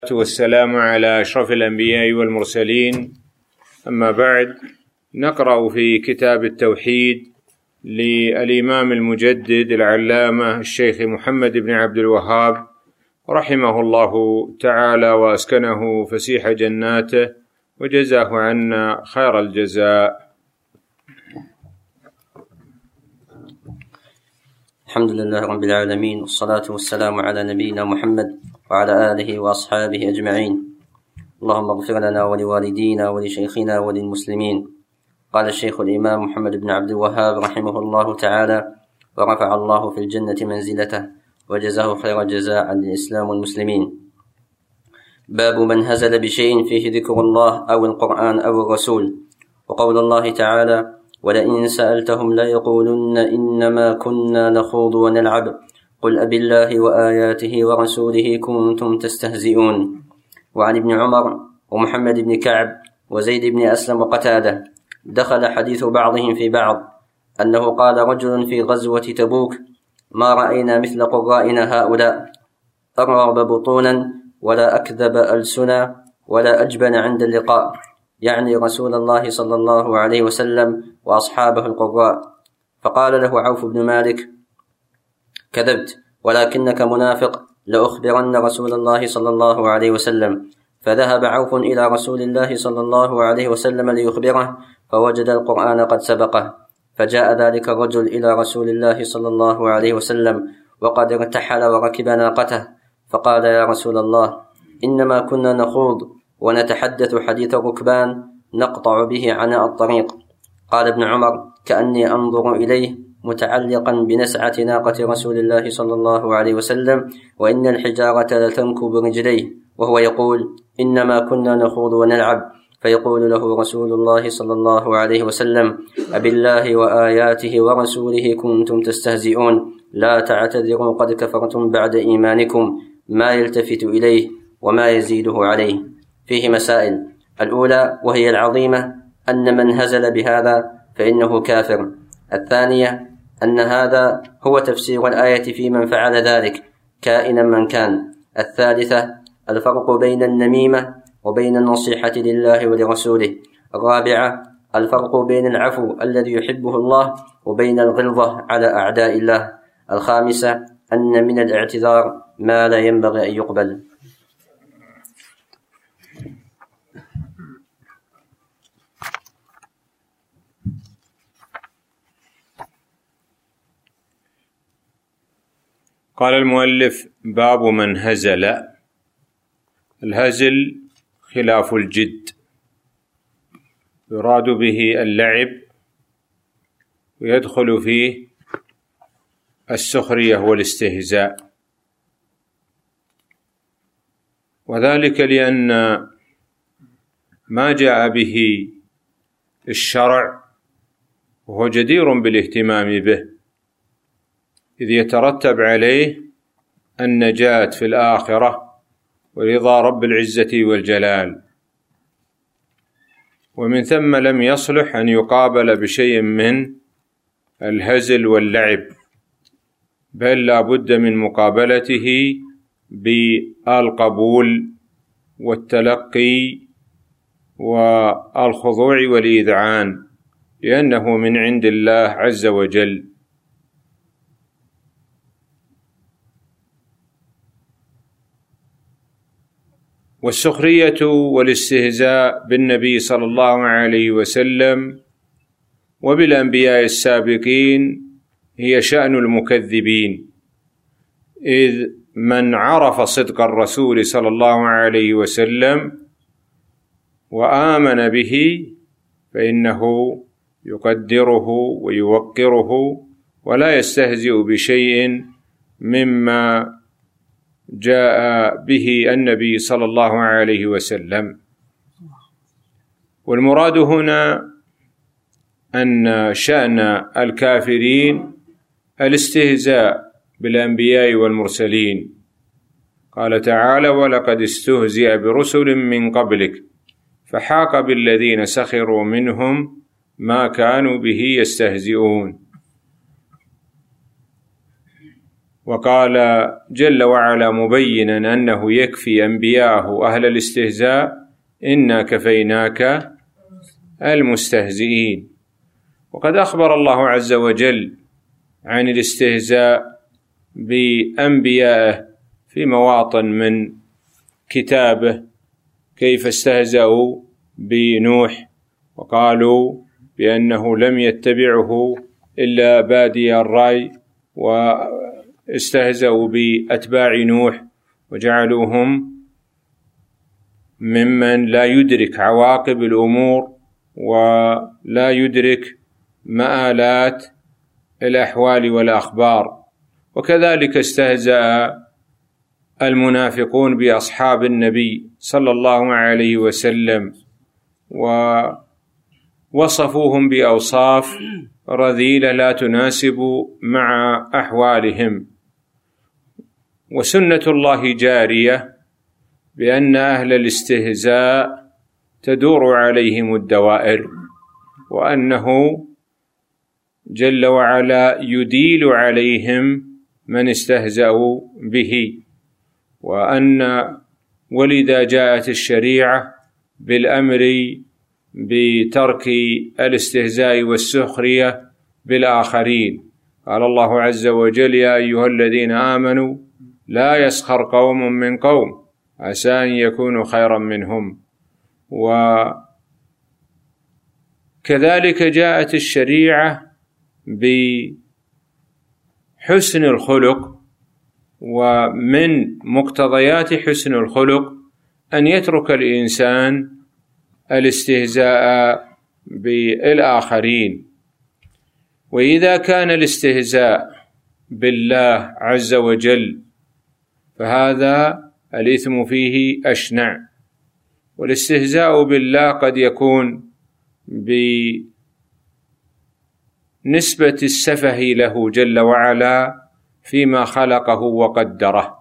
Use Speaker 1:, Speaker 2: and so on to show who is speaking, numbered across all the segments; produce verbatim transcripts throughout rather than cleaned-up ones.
Speaker 1: والسلام على أشرف الأنبياء والمرسلين. أما بعد، نقرأ في كتاب التوحيد للإمام المجدد العلامة الشيخ محمد بن عبد الوهاب رحمه الله تعالى وأسكنه فسيح جناته وجزاه عنا خير الجزاء.
Speaker 2: الحمد لله رب العالمين، والصلاة والسلام على نبينا محمد وعلى آله وأصحابه أجمعين. اللهم اغفر لنا ولوالدينا ولشيخنا وللمسلمين. قال الشيخ الإمام محمد بن عبد الوهاب رحمه الله تعالى: ورفع الله في الجنة منزلته وجزاه خير الجزاء عن الإسلام والمسلمين. باب من هزل بشيء فيه ذكر الله أو القرآن أو الرسول، وقول الله تعالى: ولئن سألتهم ليقولن إنما كنا نخوض ونلعب قل أبي الله وآياته ورسوله كنتم تستهزئون. وعن ابن عمر ومحمد بن كعب وزيد بن أسلم وقتادة دخل حديث بعضهم في بعض أنه قال رجل في غزوة تبوك: ما رأينا مثل قرائنا هؤلاء، أرغب بطونا ولا أكذب ألسنا ولا أجبن عند اللقاء، يعني رسول الله صلى الله عليه وسلم وأصحابه القراء. فقال له عوف بن مالك: كذبت، ولكنك منافق، لأخبرن رسول الله صلى الله عليه وسلم. فذهب عوف إلى رسول الله صلى الله عليه وسلم ليخبره، فوجد القرآن قد سبقه. فجاء ذلك الرجل إلى رسول الله صلى الله عليه وسلم وقد ارتحل وركب ناقته، فقال: يا رسول الله، إنما كنا نخوض ونتحدث حديث الركبان نقطع به عناء الطريق. قال ابن عمر: كأني أنظر إليه متعلقا بنسعة ناقة رسول الله صلى الله عليه وسلم، وإن الحجارة لتنكب رجليه، وهو يقول: إنما كنا نخوض ونلعب. فيقول له رسول الله صلى الله عليه وسلم: أبالله وآياته ورسوله كنتم تستهزئون، لا تعتذروا قد كفرتم بعد إيمانكم، ما يلتفت إليه وما يزيده عليه. فيه مسائل: الأولى وهي العظيمة أن من هزل بهذا فإنه كافر. الثانية أن هذا هو تفسير الآية في من فعل ذلك كائنا من كان. الثالثة الفرق بين النميمة وبين النصيحة لله ولرسوله. الرابعة الفرق بين العفو الذي يحبه الله وبين الغلظة على أعداء الله. الخامسة أن من الاعتذار ما لا ينبغي أن يقبل.
Speaker 1: قال المؤلف: باب من هزل. الهزل خلاف الجد، يراد به اللعب، ويدخل فيه السخرية والاستهزاء، وذلك لأن ما جاء به الشرع وهو جدير بالاهتمام به، إذ يترتب عليه النجاة في الآخرة ورضا رب العزة والجلال، ومن ثم لم يصلح أن يقابل بشيء من الهزل واللعب، بل لا بد من مقابلته بالقبول والتلقي والخضوع والإذعان، لأنه من عند الله عز وجل. والسخرية والاستهزاء بالنبي صلى الله عليه وسلم وبالأنبياء السابقين هي شأن المكذبين، إذ من عرف صدق الرسول صلى الله عليه وسلم وآمن به فإنه يقدره ويوقره ولا يستهزئ بشيء مما جاء به النبي صلى الله عليه وسلم. والمراد هنا أن شأن الكافرين الاستهزاء بالأنبياء والمرسلين. قال تعالى: ولقد استهزئ برسل من قبلك فحاق بالذين سخروا منهم ما كانوا به يستهزئون. وقال جل وعلا مبينا أنه يكفي أنبياءه أهل الاستهزاء: إنا كفيناك المستهزئين. وقد أخبر الله عز وجل عن الاستهزاء بأنبيائه في مواطن من كتابه، كيف استهزأوا بنوح وقالوا بأنه لم يتبعه إلا بادي الرأي، واستهزأوا بأتباع نوح وجعلوهم ممن لا يدرك عواقب الأمور ولا يدرك مآلات الأحوال والأخبار. وكذلك استهزأ المنافقون بأصحاب النبي صلى الله عليه وسلم ووصفوهم بأوصاف رذيلة لا تناسب مع أحوالهم. وسنة الله جارية بأن أهل الاستهزاء تدور عليهم الدوائر، وأنه جل وعلا يديل عليهم من استهزأوا به، وأن ولذا جاءت الشريعة بالأمر بترك الاستهزاء والسخرية بالآخرين. قال الله عز وجل: يا أيها الذين آمنوا لا يسخر قوم من قوم عسى أن يكونوا خيرا منهم. وكذلك جاءت الشريعة بحسن الخلق، ومن مقتضيات حسن الخلق أن يترك الإنسان الاستهزاء بالآخرين. وإذا كان الاستهزاء بالله عز وجل فهذا الإثم فيه أشنع. والاستهزاء بالله قد يكون بنسبة السفه له جل وعلا فيما خلقه وقدره،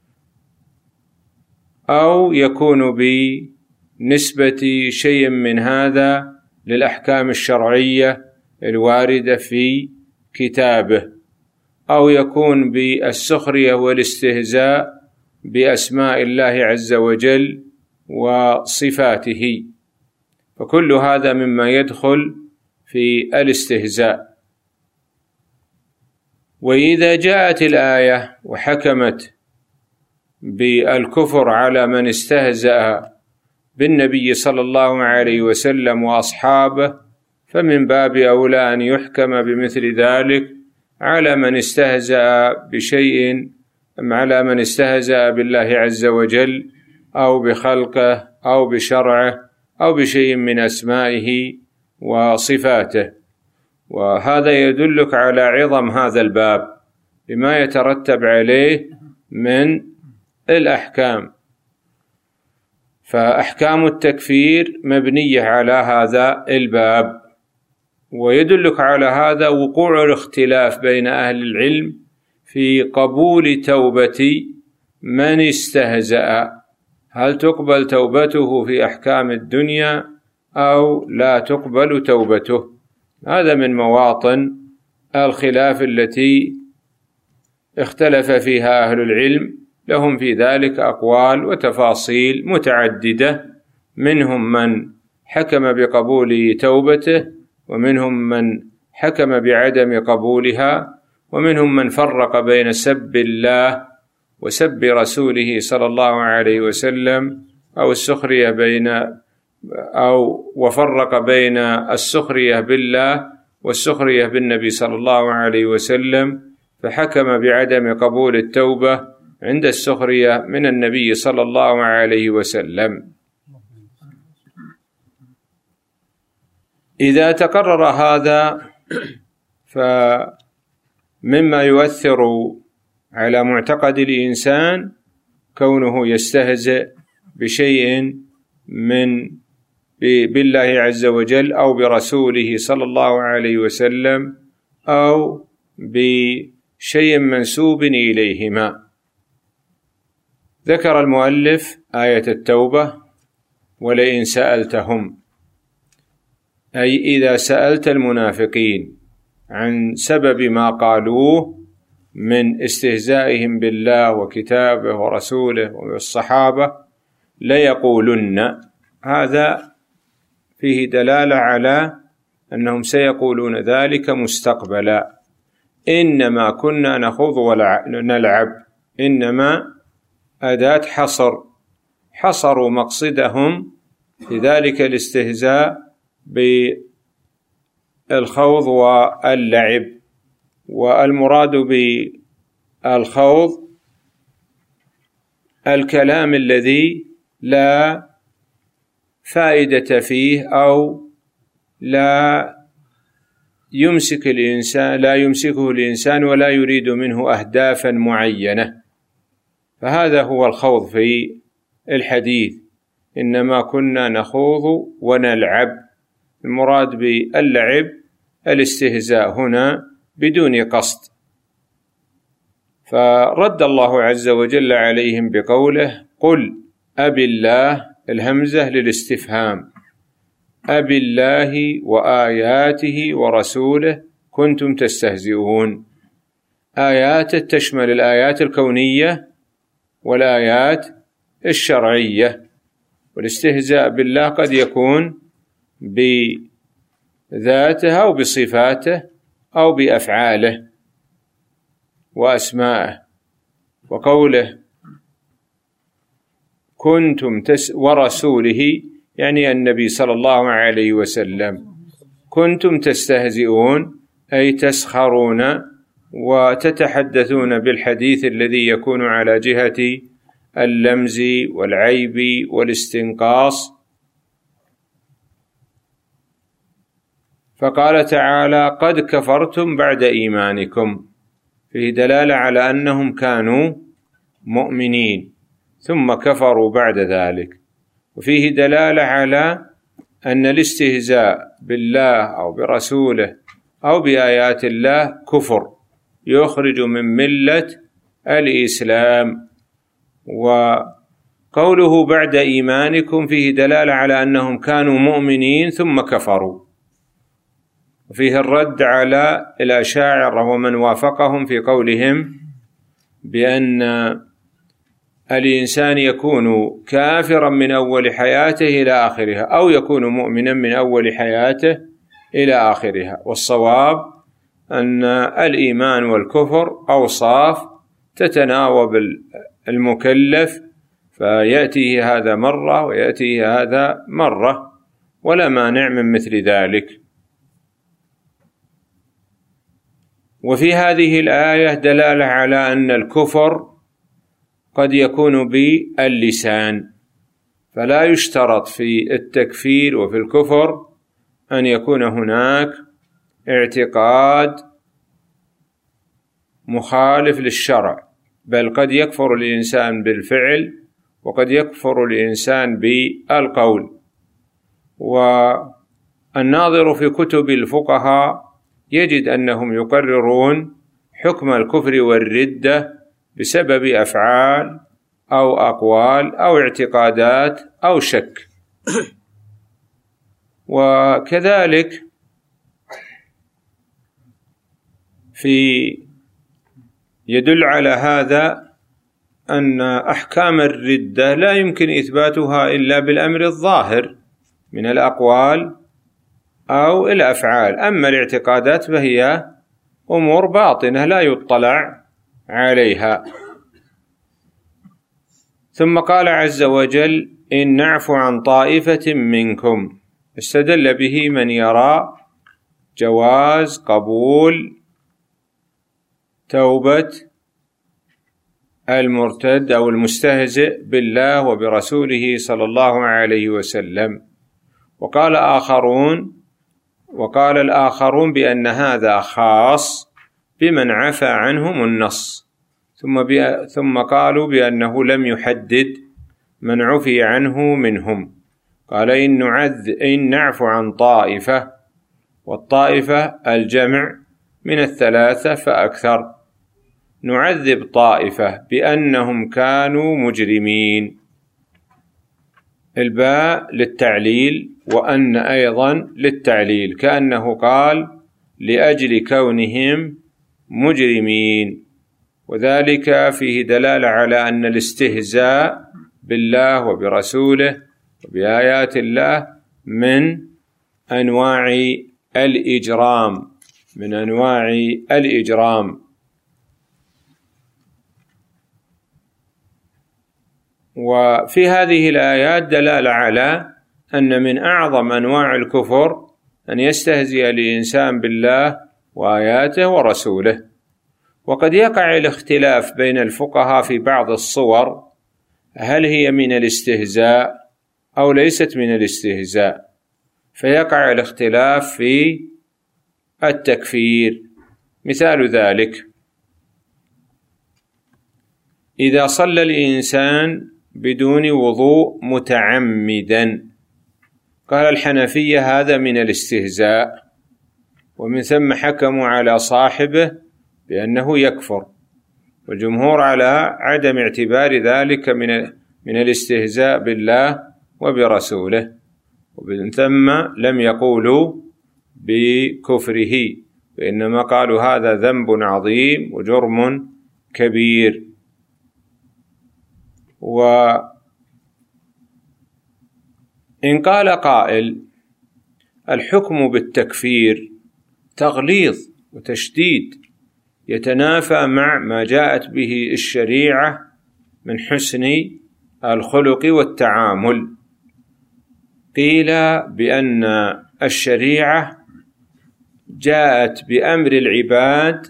Speaker 1: أو يكون بنسبة شيء من هذا للأحكام الشرعية الواردة في كتابه، أو يكون بالسخرية والاستهزاء بأسماء الله عز وجل وصفاته، فكل هذا مما يدخل في الاستهزاء. وإذا جاءت الآية وحكمت بالكفر على من استهزأ بالنبي صلى الله عليه وسلم وأصحابه، فمن باب أولى أن يحكم بمثل ذلك على من استهزأ بشيء، على من استهزأ بالله عز وجل أو بخلقه أو بشرعه أو بشيء من أسمائه وصفاته. وهذا يدلك على عظم هذا الباب بما يترتب عليه من الأحكام. فأحكام التكفير مبنية على هذا الباب. ويدلك على هذا وقوع الاختلاف بين أهل العلم في قبول توبة من استهزأ، هل تقبل توبته في أحكام الدنيا أو لا تقبل توبته؟ هذا من مواطن الخلاف التي اختلف فيها أهل العلم، لهم في ذلك أقوال وتفاصيل متعددة، منهم من حكم بقبول توبته، ومنهم من حكم بعدم قبولها، ومنهم من فرق بين سب الله وسب رسوله صلى الله عليه وسلم، أو السخرية بين أو وفرق بين السخرية بالله والسخرية بالنبي صلى الله عليه وسلم، فحكم بعدم قبول التوبة عند السخرية من النبي صلى الله عليه وسلم. إذا تقرر هذا فمما يؤثر على معتقد الإنسان كونه يستهزئ بشيء من بالله عز وجل أو برسوله صلى الله عليه وسلم أو بشيء منسوب إليهما. ذكر المؤلف آية التوبة: ولئن سألتهم، أي إذا سألت المنافقين عن سبب ما قالوه من استهزائهم بالله وكتابه ورسوله والصحابة ليقولن، هذا فيه دلالة على أنهم سيقولون ذلك مستقبلا. إنما كنا نخوض ونلعب، إنما أداة حصر، حصروا مقصدهم في ذلك الاستهزاء بالخوض واللعب. والمراد بالخوض الكلام الذي لا فائدة فيه أو لا يمسك الإنسان لا يمسكه الإنسان ولا يريد منه أهدافا معينة، فهذا هو الخوض في الحديث. إنما كنا نخوض ونلعب، المراد باللعب الاستهزاء هنا بدون قصد. فرد الله عز وجل عليهم بقوله: قل أبي الله، الهمزة للاستفهام، أبي الله وآياته ورسوله كنتم تستهزئون. آيات تشمل الآيات الكونية والآيات الشرعية، والاستهزاء بالله قد يكون بذاته أو بصفاته أو بأفعاله وأسمائه. وقوله كنتم تس ورسوله يعني النبي صلى الله عليه وسلم، كنتم تستهزئون أي تسخرون وتتحدثون بالحديث الذي يكون على جهة اللمز والعيب والاستنقاص. فقال تعالى: قد كفرتم بعد إيمانكم، فيه دلالة على أنهم كانوا مؤمنين ثم كفروا بعد ذلك، وفيه دلالة على أن الاستهزاء بالله أو برسوله أو بآيات الله كفر يخرج من ملة الإسلام. وقوله بعد إيمانكم فيه دلالة على أنهم كانوا مؤمنين ثم كفروا، وفيه الرد على الأشاعرة ومن وافقهم في قولهم بأن الإنسان يكون كافرا من أول حياته إلى آخرها، أو يكون مؤمنا من أول حياته إلى آخرها. والصواب أن الإيمان والكفر أوصاف تتناوب المكلف، فيأتيه هذا مرة ويأتيه هذا مرة، ولا مانع من مثل ذلك. وفي هذه الآية دلالة على أن الكفر قد يكون باللسان، فلا يشترط في التكفير وفي الكفر أن يكون هناك اعتقاد مخالف للشرع، بل قد يكفر الإنسان بالفعل وقد يكفر الإنسان بالقول. والناظر في كتب الفقهاء يجد أنهم يقررون حكم الكفر والردة بسبب أفعال أو أقوال أو اعتقادات أو شك. وكذلك في يدل على هذا أن أحكام الردة لا يمكن إثباتها إلا بالأمر الظاهر من الأقوال أو الأفعال، أما الاعتقادات فهي أمور باطنة لا يطلع عليها. ثم قال عز وجل: إن نعفو عن طائفة منكم، استدل به من يرى جواز قبول توبة المرتد أو المستهزئ بالله وبرسوله صلى الله عليه وسلم. وقال آخرون وقال الآخرون بأن هذا خاص بمن عفى عنهم النص، ثم ثم قالوا بأنه لم يحدد من عفي عنه منهم. قال: إن نعذ إن نعفو عن طائفة، والطائفة الجمع من الثلاثة فأكثر، نعذب طائفة بأنهم كانوا مجرمين. الباء للتعليل، وأن أيضا للتعليل، كأنه قال لأجل كونهم مجرمين. وذلك فيه دلالة على أن الاستهزاء بالله وبرسوله وبآيات الله من أنواع الإجرام من أنواع الإجرام. وفي هذه الآيات دلالة على أن من أعظم أنواع الكفر أن يستهزئ الإنسان بالله وآياته ورسوله. وقد يقع الاختلاف بين الفقهاء في بعض الصور، هل هي من الاستهزاء أو ليست من الاستهزاء، فيقع الاختلاف في التكفير. مثال ذلك: إذا صلى الإنسان بدون وضوء متعمدا، قال الحنفية هذا من الاستهزاء، ومن ثم حكموا على صاحبه بأنه يكفر، والجمهور على عدم اعتبار ذلك من من الاستهزاء بالله وبرسوله، ومن ثم لم يقولوا بكفره، وإنما قالوا هذا ذنب عظيم وجرم كبير. وإن قال قائل الحكم بالتكفير تغليظ وتشديد يتنافى مع ما جاءت به الشريعة من حسن الخلق والتعامل، قيل بأن الشريعة جاءت بأمر العباد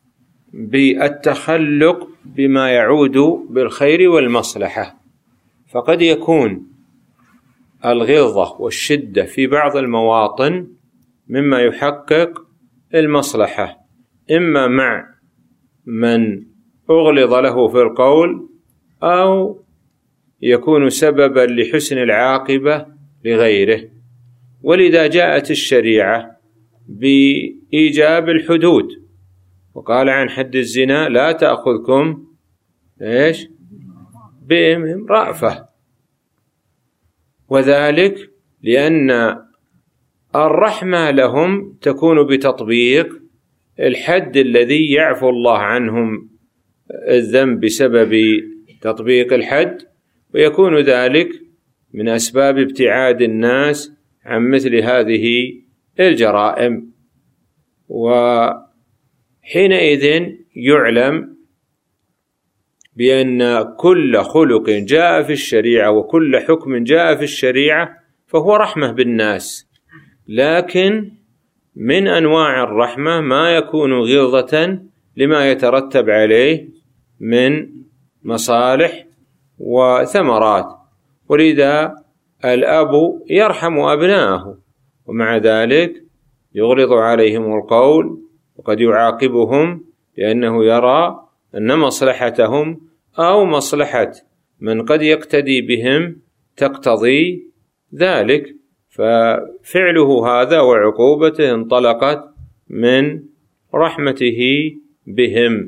Speaker 1: بالتخلق بما يعود بالخير والمصلحة، فقد يكون الغلظة والشدة في بعض المواطن مما يحقق المصلحة، إما مع من أغلظ له في القول، أو يكون سببا لحسن العاقبة لغيره. ولذا جاءت الشريعة بإيجاب الحدود، وقال عن حد الزنا لا تأخذكم إيش بهم رأفة، وذلك لأن الرحمة لهم تكون بتطبيق الحد الذي يعفو الله عنهم الذنب بسبب تطبيق الحد، ويكون ذلك من أسباب ابتعاد الناس عن مثل هذه الجرائم. وحينئذ يعلم بأن كل خلق جاء في الشريعة وكل حكم جاء في الشريعة فهو رحمة بالناس، لكن من أنواع الرحمة ما يكون غلظة لما يترتب عليه من مصالح وثمرات. ولذا الأب يرحم أبناءه، ومع ذلك يغلظ عليهم القول وقد يعاقبهم لأنه يرى أن مصلحتهم أو مصلحة من قد يقتدي بهم تقتضي ذلك، ففعله هذا وعقوبته انطلقت من رحمته بهم.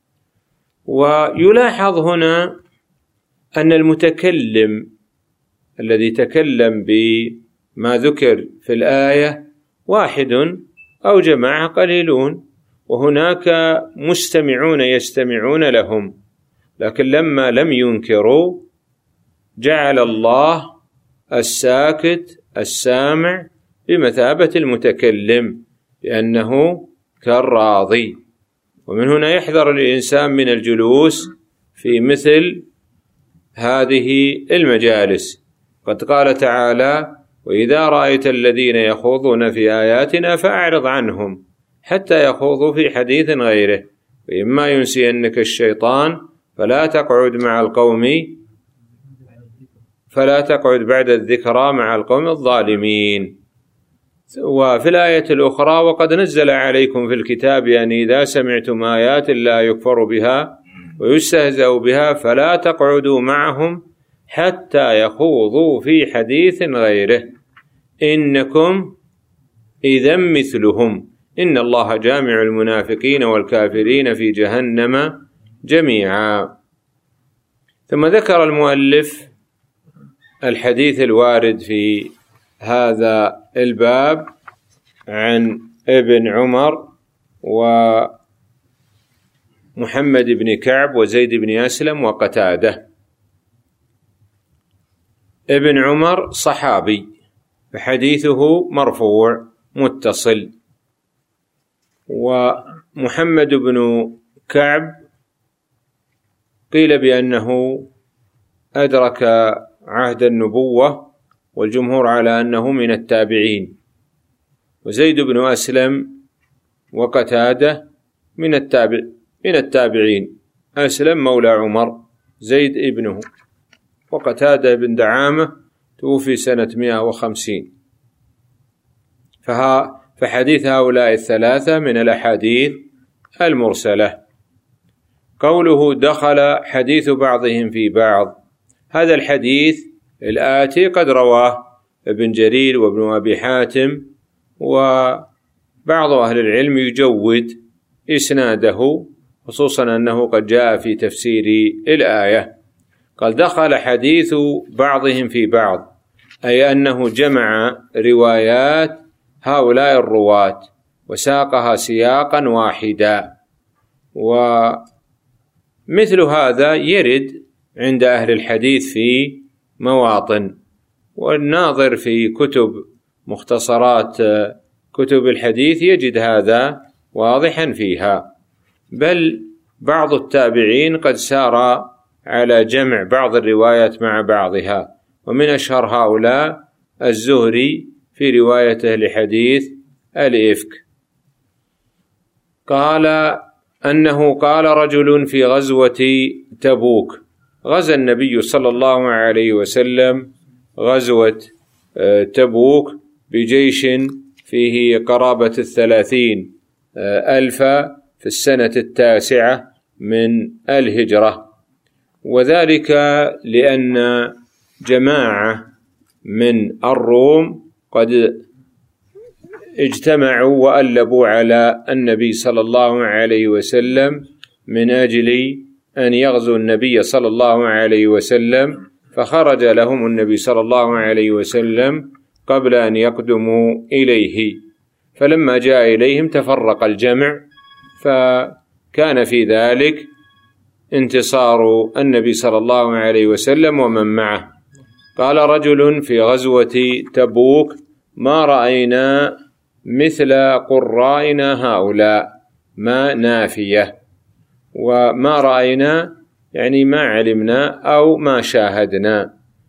Speaker 1: ويلاحظ هنا أن المتكلم الذي تكلم بما ذكر في الآية واحد أو جماعة قليلون، وهناك مستمعون يستمعون لهم، لكن لما لم ينكروا جعل الله الساكت السامع بمثابة المتكلم لأنه كالراضي. ومن هنا يحذر الإنسان من الجلوس في مثل هذه المجالس. قد قال تعالى: وإذا رأيت الذين يخوضون في آياتنا فأعرض عنهم حتى يخوضوا في حديث غيره، وإما ينسينك الشيطان فلا تقعد مع القوم فلا تقعد بعد الذكرى مع القوم الظالمين. وفي الآية الأخرى: وقد نزل عليكم في الكتاب أن إذا سمعتم آيات لا يكفر بها ويستهزأ بها فلا تقعدوا معهم حتى يخوضوا في حديث غيره إنكم إذا مثلهم إن الله جامع المنافقين والكافرين في جهنم جميعا. ثم ذكر المؤلف الحديث الوارد في هذا الباب عن ابن عمر محمد بن كعب وزيد بن أسلم وقتادة. ابن عمر صحابي فحديثه مرفوع متصل، ومحمد بن كعب قيل بأنه أدرك عهد النبوة والجمهور على أنه من التابعين، وزيد بن أسلم وقتادة من التابع من التابعين. أسلم مولى عمر، زيد ابنه، وقتادة بن دعامة توفي سنة مئة وخمسين. فها فحديث هؤلاء الثلاثة من الأحاديث المرسلة. قوله دخل حديث بعضهم في بعض، هذا الحديث الآتي قد رواه ابن جرير وابن أبي حاتم، وبعض أهل العلم يجود إسناده، خصوصا أنه قد جاء في تفسير الآية. قال دخل حديث بعضهم في بعض، أي أنه جمع روايات هؤلاء الرواة وساقها سياقا واحدا. ومثل هذا يرد عند أهل الحديث في مواطن، والناظر في كتب مختصرات كتب الحديث يجد هذا واضحا فيها. بل بعض التابعين قد سار على جمع بعض الروايات مع بعضها، ومن أشهر هؤلاء الزهري في روايته لحديث الإفك. قال أنه قال رجل في غزوة تبوك، غزا النبي صلى الله عليه وسلم غزوة تبوك بجيش فيه قرابة الثلاثين ألفا في السنة التاسعة من الهجرة، وذلك لأن جماعة من الروم قد اجتمعوا وألبوا على النبي صلى الله عليه وسلم من أجل أن يغزوا النبي صلى الله عليه وسلم، فخرج لهم النبي صلى الله عليه وسلم قبل أن يقدموا إليه، فلما جاء إليهم تفرق الجمع، فكان في ذلك انتصار النبي صلى الله عليه وسلم ومن معه. قال رجل في غزوة تبوك ما رأينا مثل قرائنا هؤلاء، ما نافية، وما رأينا يعني ما علمنا أو ما شاهدنا.